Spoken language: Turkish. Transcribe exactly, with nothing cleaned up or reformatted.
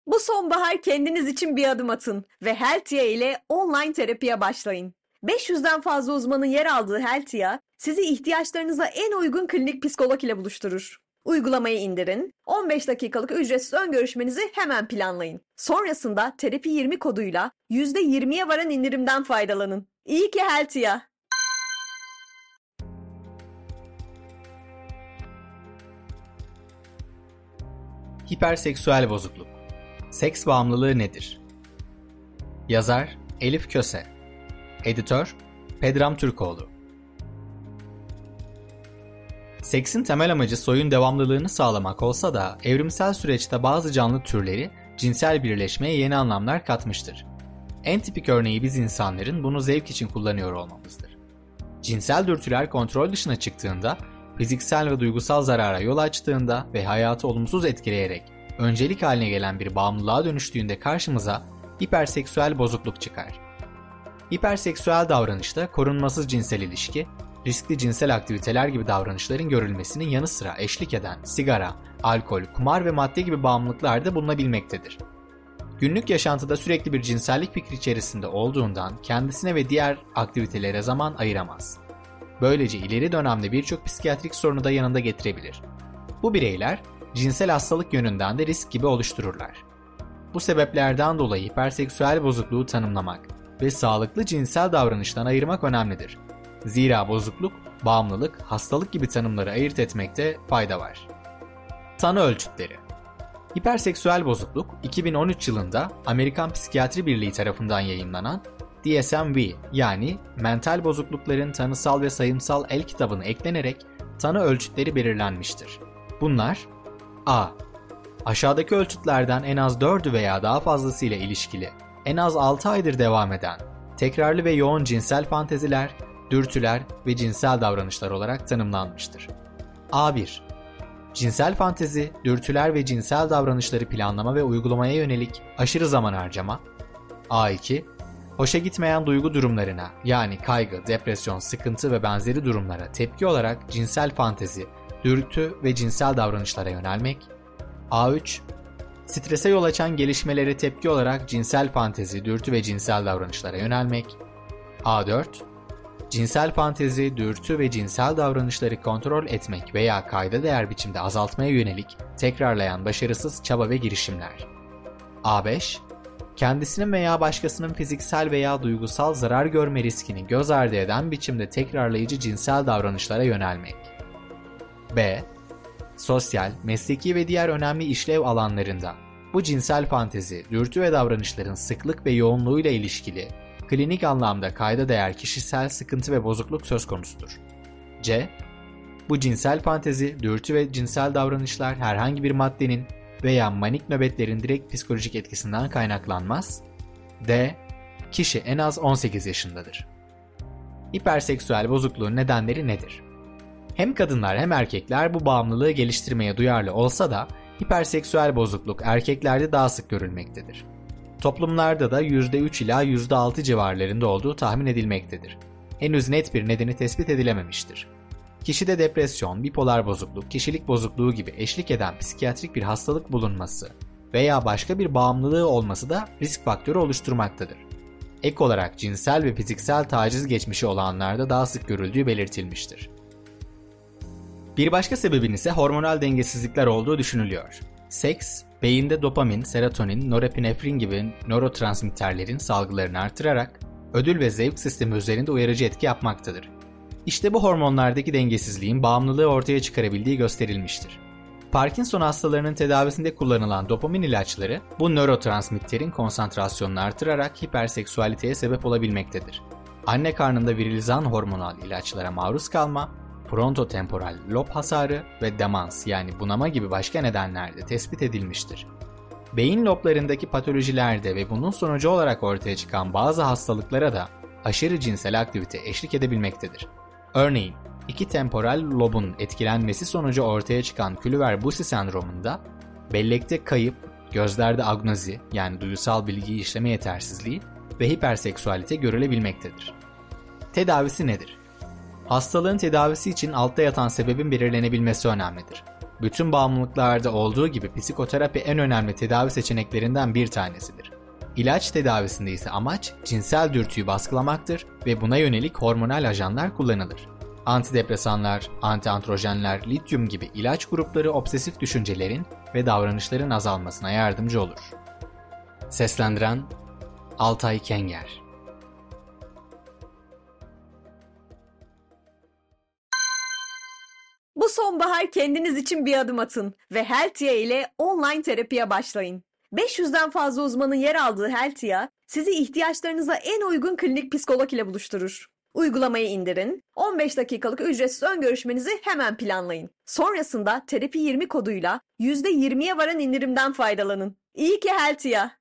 Bu sonbahar kendiniz için bir adım atın ve Heltia ile online terapiye başlayın. beş yüzden fazla uzmanın yer aldığı Heltia, sizi ihtiyaçlarınıza en uygun klinik psikolog ile buluşturur. Uygulamayı indirin, on beş dakikalık ücretsiz ön görüşmenizi hemen planlayın. Sonrasında terapi yirmi koduyla yüzde yirmiye varan indirimden faydalanın. İyi ki Heltia. Hiperseksüel bozukluk. Seks bağımlılığı nedir? Yazar Elif Köse. Editör Pedram Türkoğlu. Seksin temel amacı soyun devamlılığını sağlamak olsa da evrimsel süreçte bazı canlı türleri cinsel birleşmeye yeni anlamlar katmıştır. En tipik örneği biz insanların bunu zevk için kullanıyor olmamızdır. Cinsel dürtüler kontrol dışına çıktığında, fiziksel ve duygusal zarara yol açtığında ve hayatı olumsuz etkileyerek öncelik haline gelen bir bağımlılığa dönüştüğünde karşımıza hiperseksüel bozukluk çıkar. Hiperseksüel davranışta korunmasız cinsel ilişki, riskli cinsel aktiviteler gibi davranışların görülmesinin yanı sıra eşlik eden sigara, alkol, kumar ve madde gibi bağımlılıklar da bulunabilmektedir. Günlük yaşantıda sürekli bir cinsellik fikri içerisinde olduğundan kendisine ve diğer aktivitelere zaman ayıramaz. Böylece ileri dönemde birçok psikiyatrik sorunu da yanında getirebilir. Bu bireyler cinsel hastalık yönünden de risk gibi oluştururlar. Bu sebeplerden dolayı hiperseksüel bozukluğu tanımlamak ve sağlıklı cinsel davranıştan ayırmak önemlidir. Zira bozukluk, bağımlılık, hastalık gibi tanımları ayırt etmekte fayda var. Tanı ölçütleri. Hiperseksüel bozukluk, iki bin on üç yılında Amerikan Psikiyatri Birliği tarafından yayımlanan D S M V yani Mental Bozuklukların Tanısal ve Sayımsal El kitabına eklenerek tanı ölçütleri belirlenmiştir. Bunlar: A. Aşağıdaki ölçütlerden en az dördü veya daha fazlasıyla ilişkili, en az altı aydır devam eden, tekrarlı ve yoğun cinsel fanteziler, dürtüler ve cinsel davranışlar olarak tanımlanmıştır. A bir. Cinsel fantezi, dürtüler ve cinsel davranışları planlama ve uygulamaya yönelik aşırı zaman harcama. A iki. Hoşa gitmeyen duygu durumlarına yani kaygı, depresyon, sıkıntı ve benzeri durumlara tepki olarak cinsel fantezi, dürtü ve cinsel davranışlara yönelmek. A üç. Strese yol açan gelişmelere tepki olarak cinsel fantezi, dürtü ve cinsel davranışlara yönelmek. A dört. Cinsel fantezi, dürtü ve cinsel davranışları kontrol etmek veya kayda değer biçimde azaltmaya yönelik tekrarlayan başarısız çaba ve girişimler. A beş. Kendisinin veya başkasının fiziksel veya duygusal zarar görme riskini göz ardı eden biçimde tekrarlayıcı cinsel davranışlara yönelmek. B. Sosyal, mesleki ve diğer önemli işlev alanlarında bu cinsel fantezi, dürtü ve davranışların sıklık ve yoğunluğuyla ilişkili klinik anlamda kayda değer kişisel sıkıntı ve bozukluk söz konusudur. C. Bu cinsel fantezi, dürtü ve cinsel davranışlar herhangi bir maddenin veya manik nöbetlerin direkt psikolojik etkisinden kaynaklanmaz. D. Kişi en az on sekiz yaşındadır. Hiperseksüel bozukluğun nedenleri nedir? Hem kadınlar hem erkekler bu bağımlılığı geliştirmeye duyarlı olsa da hiperseksüel bozukluk erkeklerde daha sık görülmektedir. Toplumlarda da yüzde üç ila yüzde altı civarlarında olduğu tahmin edilmektedir. Henüz net bir nedeni tespit edilememiştir. Kişide depresyon, bipolar bozukluk, kişilik bozukluğu gibi eşlik eden psikiyatrik bir hastalık bulunması veya başka bir bağımlılığı olması da risk faktörü oluşturmaktadır. Ek olarak cinsel ve fiziksel taciz geçmişi olanlarda daha sık görüldüğü belirtilmiştir. Bir başka sebebin ise hormonal dengesizlikler olduğu düşünülüyor. Seks, beyinde dopamin, serotonin, norepinefrin gibi nörotransmitterlerin salgılarını artırarak ödül ve zevk sistemi üzerinde uyarıcı etki yapmaktadır. İşte bu hormonlardaki dengesizliğin bağımlılığı ortaya çıkarabildiği gösterilmiştir. Parkinson hastalarının tedavisinde kullanılan dopamin ilaçları bu nörotransmitterin konsantrasyonunu artırarak hiperseksüaliteye sebep olabilmektedir. Anne karnında virilizan hormonal ilaçlara maruz kalma, frontotemporal lob hasarı ve demans yani bunama gibi başka nedenlerde tespit edilmiştir. Beyin loblarındaki patolojilerde ve bunun sonucu olarak ortaya çıkan bazı hastalıklara da aşırı cinsel aktivite eşlik edebilmektedir. Örneğin, iki temporal lobun etkilenmesi sonucu ortaya çıkan Kluver-Bucy sendromunda bellekte kayıp, gözlerde agnozi yani duysal bilgiyi işleme yetersizliği ve hiperseksüalite görülebilmektedir. Tedavisi nedir? Hastalığın tedavisi için altta yatan sebebin belirlenebilmesi önemlidir. Bütün bağımlılıklarda olduğu gibi psikoterapi en önemli tedavi seçeneklerinden bir tanesidir. İlaç tedavisinde ise amaç cinsel dürtüyü baskılamaktır ve buna yönelik hormonal ajanlar kullanılır. Antidepresanlar, antiandrojenler, lityum gibi ilaç grupları obsesif düşüncelerin ve davranışların azalmasına yardımcı olur. Seslendiren Altay Kenger. Bu sonbahar kendiniz için bir adım atın ve Heltia ile online terapiye başlayın. beş yüzden fazla uzmanın yer aldığı Heltia, sizi ihtiyaçlarınıza en uygun klinik psikolog ile buluşturur. Uygulamayı indirin, on beş dakikalık ücretsiz ön görüşmenizi hemen planlayın. Sonrasında terapi yirmi koduyla yüzde yirmiye varan indirimden faydalanın. İyi ki Heltia!